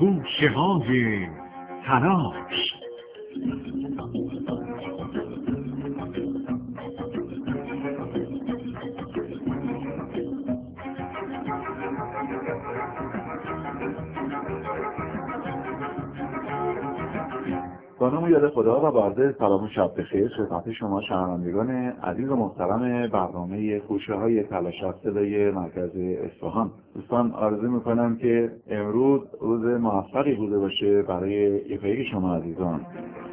خوشه‌های تلاش. با نام یاد خدا و با عرض سلام و شب بخیر خدمت شما شنوندگان عزیز و محترم برنامه خوشه‌های تلاش از صدای مرکز اصفهان. دوستان آرزو میکنم که امروز روز موفقی بوده باشه برای یکایک شما عزیزان.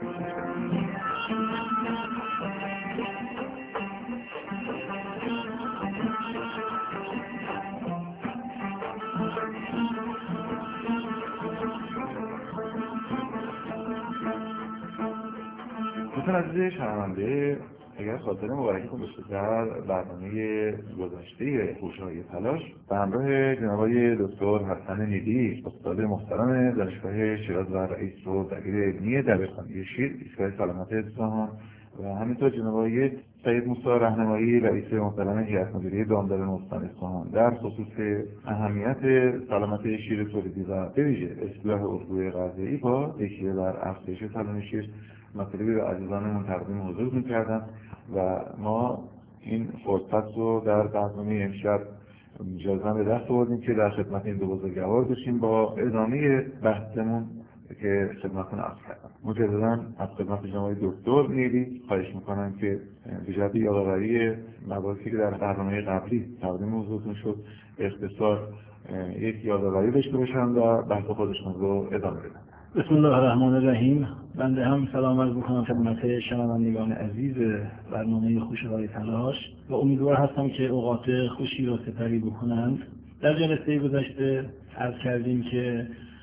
دوستان عزیز شنونده، اگر خاطر مبارکتون باشه در برنامه گذشته خوشه‌های تلاش به همراه جناب آقای دکتر حسن نیلی، استاد محترم دانشگاه شیراز و رئیس و دبیر علمی دبیرخانه شیر ایستگاه سلامت اصفهان و همینطور جناب آقای سید موسی رهنمایی رئیس محترم هیئت مدیره دامدار استان اصفهان در خصوص اهمیت سلامت شیر تولیدی و به ویژه اصلاح الگوی غذایی با تکیه بر افزایش سلامت شیر مطلبی به عزیزانمون تقدیم حضور می‌کردم و ما این فرصت رو در برنامه امشب جزم به دست آوردیم که در خدمت این دو بزرگوار باشیم با ادامه بحثمون که خدمتتون عرض کردم. مجدداً از خدمت جناب دکتر نیلی خواهش می‌کنم که به جهت یادآوری مباحثی که در برنامه قبلی تقدیم حضورتون شد اختصار یک یادآوری داشته باشن و بحث خودشون رو ادامه بدن. بسم الله الرحمن الرحیم. بنده هم سلام عرض می‌کنم خدمت شنوندگان عزیز برنامه خوشه‌های تلاش و امیدوار هستم که اوقات خوشی را سپری بکنند. در جلسه گذشته عرض کردیم که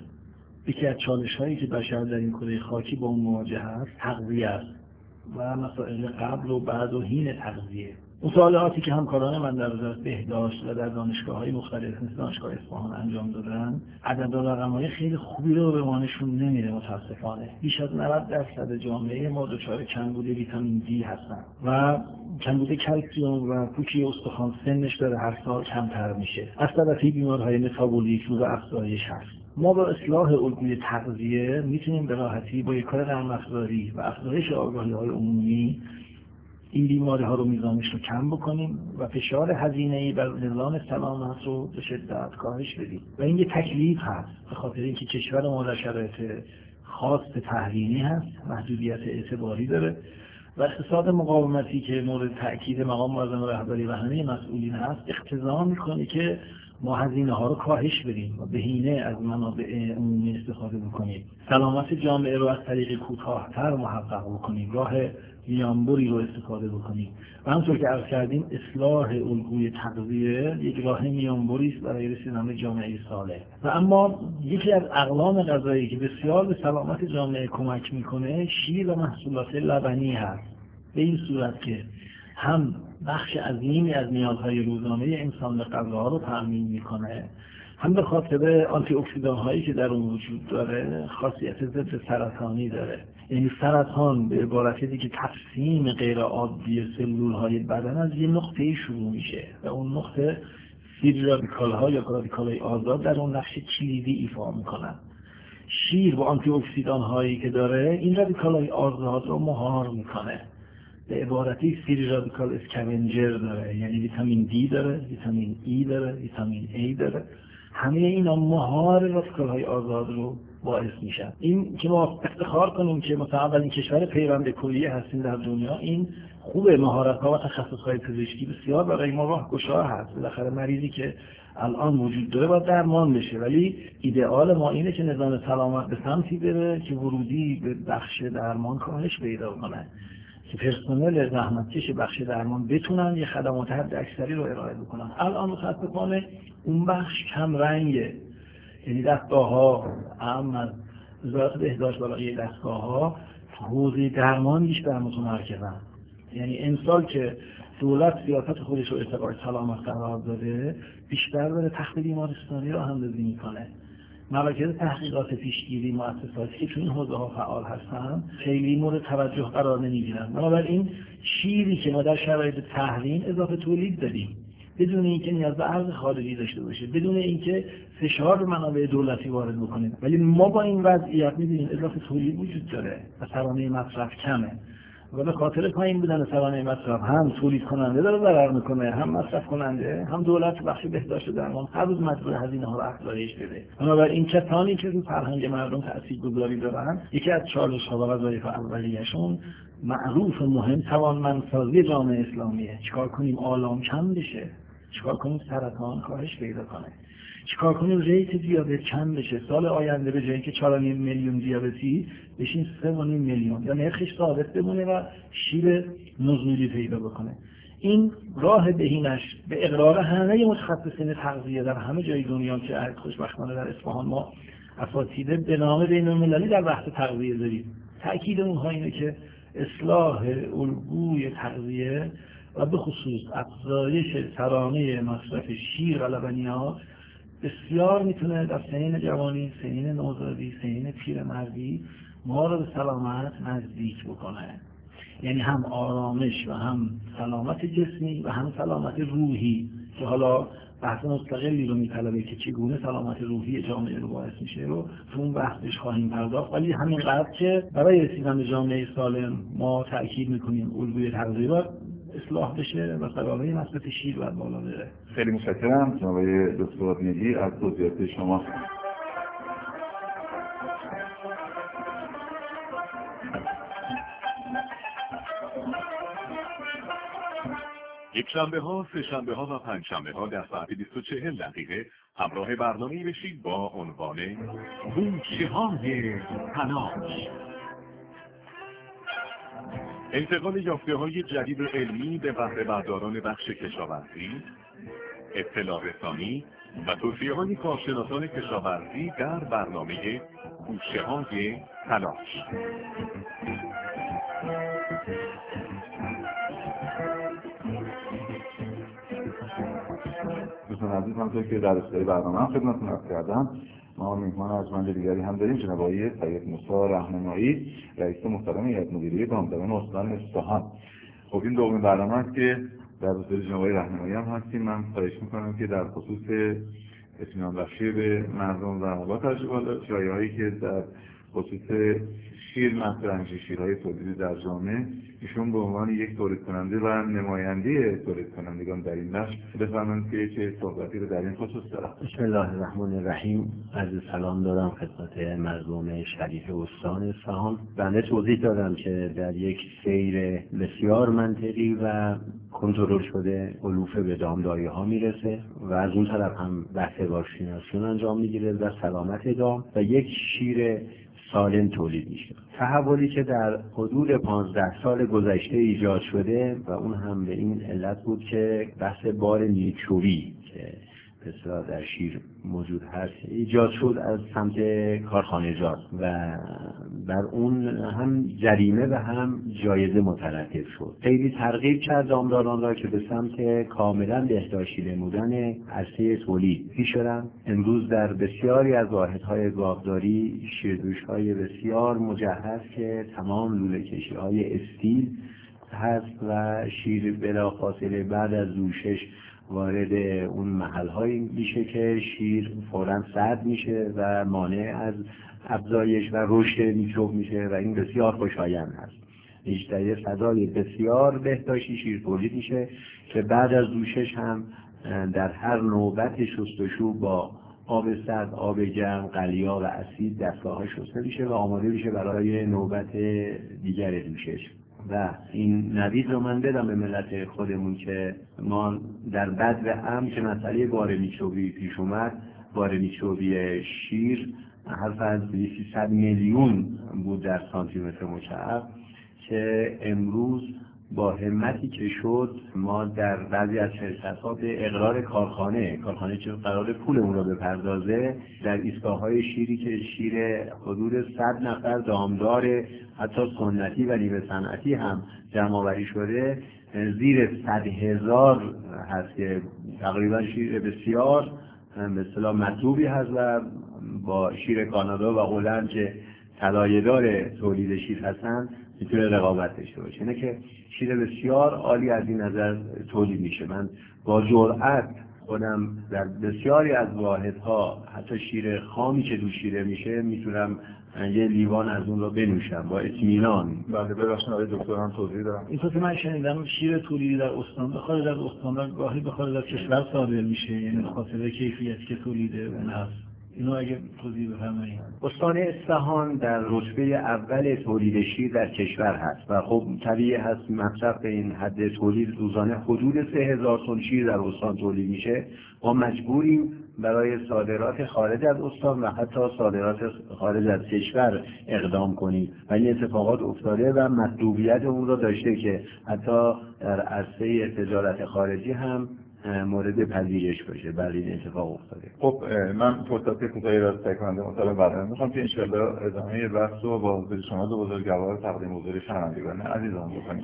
یکی از چالش‌هایی که بشر در این کره خاکی با اون مواجه است تغذیه است و مسائل قبل و بعد و حین تغذیه. مطالعاتی که همکاران من در وزارت بهداشت و در دانشگاه‌های مختلف مثل دانشگاه اصفهان انجام دادن، عدد و رقم‌های خیلی خوبی رو به ما نشون نمیده متأسفانه. بیش از 90% جامعه ما دچار کمبود ویتامین دی هستن و کمبود کلسیم و پوکی استخوان سنش داره هر سال کمتر میشه. از طرفی بیماری‌های متابولیک رو به افزایش هست. ما با اصلاح الگوی تغذیه میتونیم به راحتی با یک کار نرم‌افزاری و افزایش آگاهی‌های عمومی این بیماری ها رو میزانش رو کم بکنیم و فشار هزینه‌ای بر نظام سلامت رو به شدت کاهش بدیم و این یه تکلیف هست به خاطر اینکه کشور ما در شرایط خاص تحریمی هست، محدودیت اعتباری داره و اقتصاد مقاومتی که مورد تأکید مقام معظم رهبری و همه مسئولین هست اقتضا میکنه که ما هزینه ها رو کاهش بدیم و بهینه از منابع عمومی استفاده بکنیم. سلامت جامعه رو از طریق کوتاه‌تر محقق بکنیم، راه میانبری رو استفاده بکنیم و همونطور که عرض کردیم اصلاح الگوی تغذیه یک راه میانبری است برای رسیدن به جامعه صالح. و اما یکی از اقلام غذایی که بسیار به سلامت جامعه کمک میکنه شیر و محصولات لبنی هست، به این صورت که هم بخش عظیمی از نیازهای روزانه انسان به غذاها رو تأمین میکنه، هم به خاطر آنتی اکسیدان هایی که در اون وجود داره خاصیت ضد سرطانی داره. یعنی سرطان به عبارت دیگه تقسیم غیر عادی سلول های بدن از یه نقطه‌ای شروع میشه و اون نقطه فری رادیکال ها یا رادیکال های آزاد در اون نقش کلیدی ایفا میکنن. شیر با آنتی اکسیدان هایی که داره این رادیکال های آزاد رو مهار میکنه. به عبارتی فری رادیکال اسکاونجر داره، یعنی ویتامین دی داره، ویتامین ای داره، ویتامین ای داره. همه اینا مهار رادیکال های آزاد رو باعث میشن. این که ما افتخار کنیم که مثلا اولین کشور پیوند کلیه هستیم در دنیا، این خوبه. مهارت ها و تخصص های پزشکی بسیار برای ما راهگشا هست. بالاخره مریضی که الان وجود داره باید درمان بشه، ولی ایدئال ما اینه که نظام سلامت به سمتی بره که ورودی به بخش درمان کاهش پیدا کنه، که پرسنل زحمتکش بخش درمان بتونن یه خدمات حد اکثری رو ارائه بکنن. الان متاسفانه اون بخش کم رنگه، یعنی دستگاه‌ها اهم از وزارت بهداشت بالای دستگاه‌ها حوزه درمان بیشتر متمرکزن. یعنی امسال که دولت سیاست خودش رو ارتقای سلامت قرار داده بیشتر داره تخت بیمارستانی رو اندازی میکنه. مراکز تحقیقات پیشگیری مؤسساتی که تو این حوزه ها فعال هستن خیلی مورد توجه قرار نمیگیرن. بنابراین شیری که ما در شرایط تحریم اضافه تولید داریم بدون اینکه نیاز به ارز خارجی داشته باشه، بدون اینکه فشار به منابع دولتی وارد بکنه. ولی ما با این وضعیت می‌بینیم اضافه تولید وجود داره و سرانه مصرف کمه و به خاطر پایین بودن سرانه مصرف هم تولید کننده داره ضرر میکنه، هم مصرف کننده، هم دولت بخش بهداشت درمان هر روز مجبور هزینه ها رو افزایش بده. بنابراین کسانی که رو فرهنگ مردم تاثیرگذاری دارن، یکی از چالش‌ها و وظایف اولیه‌شون معروف و مهم توانمندسازی جامعه اسلامیه. چیکار کنیم آلام کم بشه، چیکار کنیم سرطان کاهش پیدا کنه، چیکار کنیم ریت دیابت کم بشه، سال آینده به جایی که 4.5 میلیون دیابتی بشین 3.5 میلیون یا نرخش ثابت بمونه و شیر نزولی پیدا بکنه. این راه بهینش به اقرار همه متخصصین تغذیه در همه جای دنیا که خوشبختانه در اصفهان ما اساتید به نام بین‌المللی در بحث تغذیه داریم، تأکید اونها اینه که اصلاح الگوی تغذیه و به خصوص افزایش ترانه مصرف شیر و لبنیات بسیار میتونه در سنین جوانی، سنین نوزادی، سنین پیرمردی ما رو به سلامت نزدیک بکنه. یعنی هم آرامش و هم سلامت جسمی و هم سلامت روحی که حالا بحث مستقلی رو میطلبه که چگونه سلامت روحی جامعه رو باعث میشه رو تو اون بحثش خواهیم پرداخت. ولی همینقدر که برای رسیدن به جامعه سالم ما تأکید میکنیم الگوی تغذیه باید اصلاح بشه و سلامه مصرف شیر باید بالا بره. خیلی متشکرم جناب دکتر نیلی از توضیحات شما. یک شنبه‌ها، سه شنبه‌ها و پنج شنبه‌ها در ساعت 20:40 همراه برنامه‌ای بشید با عنوان بوشه‌های تلاش. انتقال یافته‌های جدید علمی به بهره برداران بخش کشاورزی، اطلاع رسانی و توصیه‌های کارشناسان کشاورزی در برنامه بوشه‌های تلاش. دوستان عزیز، همونطور که در ابتدای برنامه هم خدمتتون عرض کردم، ما میهمان ارجمند دیگری هم داریم، جناب آقای سید موسی رهنمایی، رئیس محترم هیئت مدیره دامداران استان اصفهان. خب این دومین برنامه است که در حضور جناب آقای رهنمایی هم هستیم. من خواهش میکنم که در خصوص اطمینان بخشی به مردم و با توجه به شایعه‌هایی که در خصوص شیر مطرح میشه، شیرهای تولیدی در جامعه، ایشون به عنوان یک تولید کننده و نماینده تولید کنندگان در این بخش بفرمایید که چه صحبتی رو در این خصوص دارم. بسم الله الرحمن الرحیم. عرض سلام دارم خدمت مردم شریف استان اصفهان. بنده توضیح دادم که در یک سیر بسیار منطقی و کنترل شده علوفه به دامداری ها میرسه و از اون طرف هم بحث بارشناسی انجام میگیره و سلامت دام و یک شیر سالم تولید میشه. تحولی که در حدود 15 سال گذشته ایجاد شده و اون هم به این علت بود که بحث بار میکروبی که بسیار در شیر موجود هست ایجاد شد از سمت کارخانجات و بر اون هم جریمه و هم جایزه مترتب شد. خیلی ترغیب کرد دامداران را که به سمت کاملا بهداشتی نمودن عرصه تولید پیش شدند. امروز در بسیاری از واحدهای گاوداری شیردوش‌های بسیار مجهز که تمام لوله کشی‌های استیل هست و شیر بلافاصله بعد از جوشش وارد اون محل‌هایی میشه که شیر فوراً سرد میشه و مانع از افزایش و رشد میکروب میشه و این بسیار خوشایند هست. در فضای بسیار بهداشتی شیر تولید میشه که بعد از جوشش هم در هر نوبت شستشو با آب سرد، آب گرم، قلیا و اسید دستگاه‌ها شسته میشه و آماده میشه برای نوبت دیگر جوشش. و این نوید رو من بدم به ملت خودمون که ما در بد و امن که مسئله بار میکروبی پیش اومد، بار میکروبی شیر حرف از 300 میلیون بود در سانتی متر مکعب که امروز با همتی که شد ما در بعضی از شرکت‌ها به اقرار کارخانه که قرار پول اون رو بپردازه در ایستگاه‌های شیری که شیر حدود 100 نفر دامدار حتی سنتی و نیمه صنعتی هم جمع‌آوری شده زیر 100,000 هست که تقریبا شیر بسیار به اصطلاح مطلوبی هست و با شیر کانادا و هلند که طلایه‌دار تولید شیر هستند میتونه رقابت داشته باشه. اینه که شیر بسیار عالی از این نظر تولید میشه. من با جرأت خودم در بسیاری از واحدها حتی شیر خامی که دو شیره میشه میتونم یه لیوان از اون رو بنوشم با اطمینان. بله ببخشید آقای دکتر هم توضیح دارم. این که من شنیدم شیر تولیدی در استان به خارج از استان گاهی به خارج از کشور صادر میشه، یعنی به خاطر کیفیتی که تولیده اون هست. اینو اگه توضیح بفرمایید. استان اصفهان در رتبه اول تولید شیر در کشور هست و خب طبیعی هست مصرف به این حد تولید روزانه حدود 3000 تن شیر در استان تولید میشه. ما مجبوریم برای صادرات خارج از استان و حتی صادرات خارج از کشور اقدام کنیم و این اتفاقات افتاده و مطلوبیت اون رو داشته که حتی در عرصه تجارت خارجی هم مورد پذیرش باشه. برای این اتفاق افتاده. خب من فرصت کوتاهی را تکننده مطالب بعدا میخوام که انشاءالله ادامه بحث رو با حضور شما دو بزرگوار تقدیم حضور شنوندگان عزیزان بکنیم.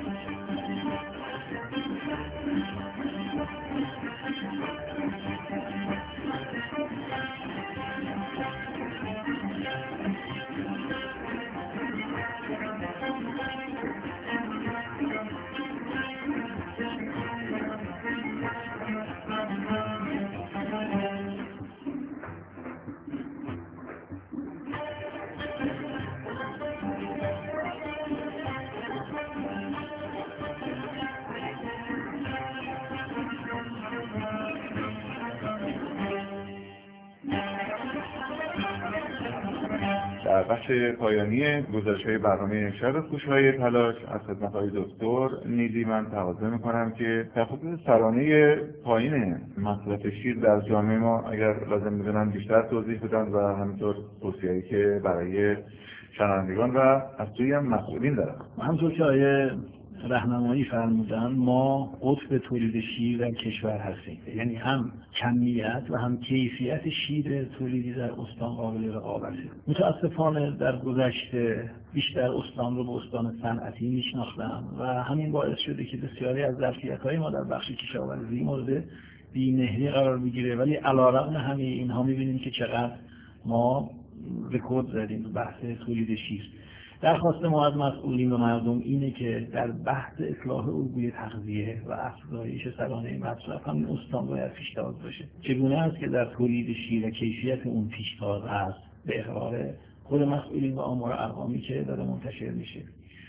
در بخش پایانی گزارش‌های برنامه امشب خوشه‌های تلاش از خدمت آقای دکتر نیلی من تقاضا می‌کنم که در خصوص ترانه پایین مصرف شیر در جامعه ما اگر لازم می‌دونن بیشتر توضیح بدن و همینطور توصیه‌ای که برای شنوندگان و از سوی هم مسئولین دارن. همونطور که آیه راهنمایی فرمودن ما قطب تولید شیر در کشور هستیم، یعنی هم کمیت و هم کیفیت شیر تولیدی در استان قابل رقابته. متاسفانه در گذشته بیشتر استان رو به استان صنعتی میشناختم و همین باعث شده که بسیاری از ظرفیت‌های ما در بخش کشاورزی مورد بی‌مهری قرار بگیره، ولی علی‌رغم همه اینها می‌بینیم که چقدر ما رکورد زدیم بحث تولید شیر. درخواست ما از مسئولین و مردم اینه که در بحث اصلاح الگوی تغذیه و افزایش سرانه مصرف هم استان باید پیشتاز باشه. چگونه است که در تولید شیر و کیفیت اون پیشتاز است به اقرار خود مسئولین و آمار ارقامی که داره منتشر میشه.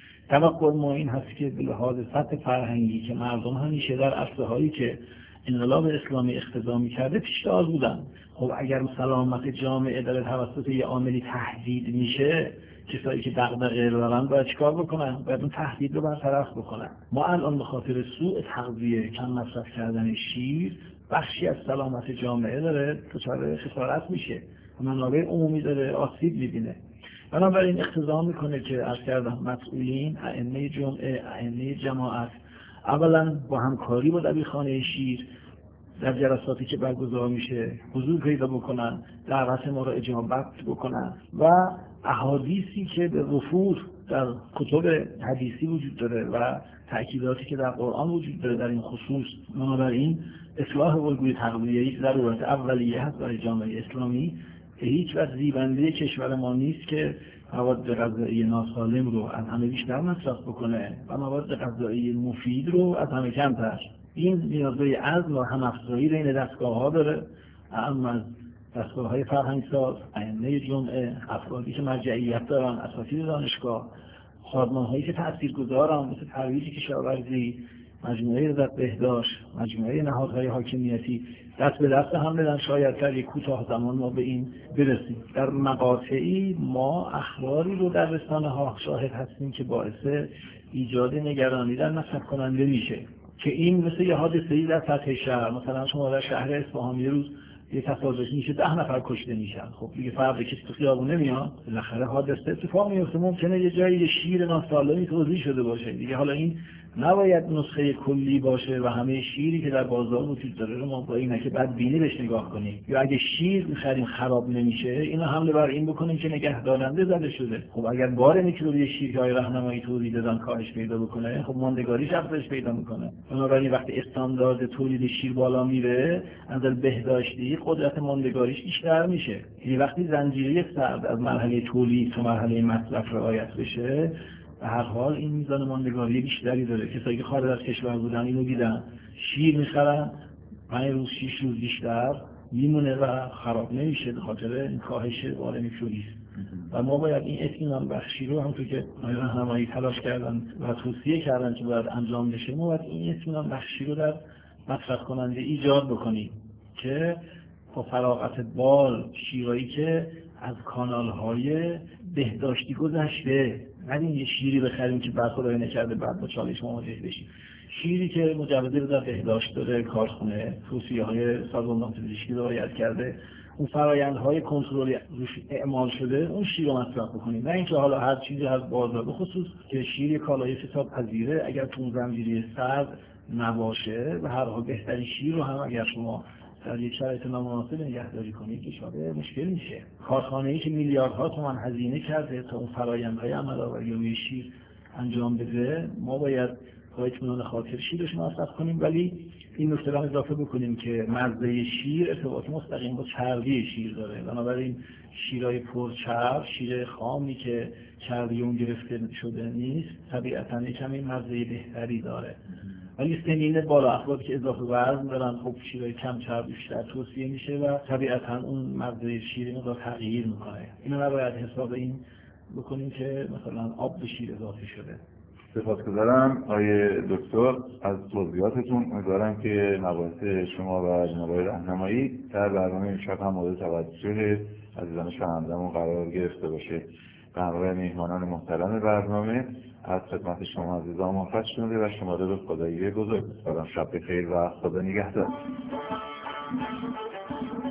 توقع ما این هست که به لحاظ سطح فرهنگی که مردم همیشه در عرصه‌هایی که انقلاب اسلامی اقتضا می‌کرده پیشتاز بودن. خب اگر سلامت جامعه در توسط یه عاملی تهدید میشه، کسایی که دغدغه دارن باید چیکار بکنن؟ باید اون تهدید رو برطرف بکنن. ما الان به خاطر سوء تغذیه، کم مصرف کردن شیر، بخشی از سلامت جامعه داره دچار خسارت میشه و منابع عمومی داره آسیب میبینه. بنابراین اقتضا میکنه که از کردن مسئولین، ائمه جمعه، ائمه جماعت اولا با همکاری با دبیرخانه شیر در جلساتی که برگزار میشه حضور پیدا بکنن، دعوت ما را اجابت بکنن و احادیثی که به وفور در کتب حدیثی وجود داره و تأکیداتی که در قرآن وجود داره در این خصوص، بنابراین اصلاح الگوی تغذیه یک ضرورت اولیه هست برای جامعه اسلامی که هیچ وقت زیبنده کشور ما نیست که مواد غذایی ناسالم رو از همه بیشتر مصرف بکنه و مواد غذایی مفید رو از همه کمتر. این نیازهای عزم و هم‌افزایی بین دستگاه‌ها داره، اما از دستگاه‌های فرهنگساز، ائمه جمعه، افرادی که مرجعیت دارن، اساتید دانشگاه، سازمان‌هایی که تاثیرگذارن مثل ترویج کشاورزی، مجموعه وزارت بهداشت، مجموعه نهادهای حاکمیتی دست به دست هم بدن شاید در یک کوتاه زمان ما به این برسیم. در مقاطعی ما اخباری رو در رسانه‌ها شاهد هستیم که باعث ایجاد نگرانی در مصرف کننده میشه که این مثل یه حادثه‌ای در سطح شهر، مثلا شما در شهر اصفهان یه روز یه تصادفی میشه 10 نفر کشته میشن، خب دیگه فرد کسی تو خیابون نمیاد، بالاخره حادثه اتفاق میفته. ممکنه یه جایی شیر ناسالمی توزیع شده باشه دیگه. حالا این نباید نسخه کلی باشه و همه شیری که در بازار وجود داره رو ما با اینه که بدبینی بهش نگاه کنیم، یا اگه شیر می‌خریم خراب نمیشه اینو حمله بر این بکنیم که نگهدارنده زده شده. خب اگر بار میکروبی شیرهای راهنمایی توضیح دادن کاهش پیدا بکنه، خب ماندگاریش افزایش پیدا میکنه. بنابراین وقتی استاندارد تولید شیر بالا میره، از نظر بهداشتی قدرت ماندگاریش بیشتر میشه. یعنی وقتی زنجیره سرد از مرحله تولید تا مرحله مصرف رعایت بشه، به هر حال این میزان ماندگاری بیشتری داره. کسایی که خارج از کشور بودن اینو دیدن، شیر میخرن 5 روز 6 روز بیشتر میمونه و خراب نمیشه به خاطر این کاهش بار میکروبی است. و ما باید این اطمینان بخشی رو همونطور که راهنمایی تلاش کردن و توصیه کردن که باید انجام بشه، ما باید این اطمینان بخشی رو در مصرف کننده ایجاد بکنیم که با فراغت بال شیرایی که از کانال‌های بهداشتی گذشته، نه یه شیری بخریم که بعد خدای نکرده بعد با چالش مواجه بشیم. شیری که مجوز رو در بهداشت داره، کارخونه توصیه‌های سازمان پزشکی رو رعایت کرده، اون فرآیندهای کنترلی روش اعمال شده، اون شیر رو مصرف بکنیم. نه اینکه حالا هر چیزی از بازار، به خصوص که شیر کالای فسادپذیره، اگر تو اون زنجیره سرد نباشه و هر حال بهترین شیر رو هم اگر شما در یک شرایط نامناسب نگهداری کنید که شاید مشکل میشه. کارخانه‌ای که میلیاردها تومان هزینه کرده تا اون فرآیندهای عمل‌آوری روی شیر انجام بده، ما باید با اطمینان خاطر شیرش مصرف کنیم. ولی این نکته رو اضافه بکنیم که مزه شیر ارتباط مستقیم با چربی شیر داره. بنابراین شیرای پرچرب، شیر خامی که چربی اون گرفته شده نیست، طبیعتاً کمی مزه بهتری داره. ولی سنین بالا، افرادی که اضافه وزن دارن، خب شیرای کم چرب بیشتر توصیه میشه و طبیعتاً اون مزه شیر مقدار تغییر میکنه. اینو نباید حساب این بکنیم که مثلا آب به شیر اضافه شده. سپاسگزارم آقای دکتر از توضیحاتتون. امیدوارم که مباحث شما و جناب آقای راهنمایی در برنامه امشب هم مورد توجه عزیزان شنونده‌مون قرار گرفته باشه. به همراه میهمانان محترم برنامه از خدمت شما عزیزان موفق شده و شما رو به خدایی بزرگ بسپارم. شب بخیر و خدا نگهدار.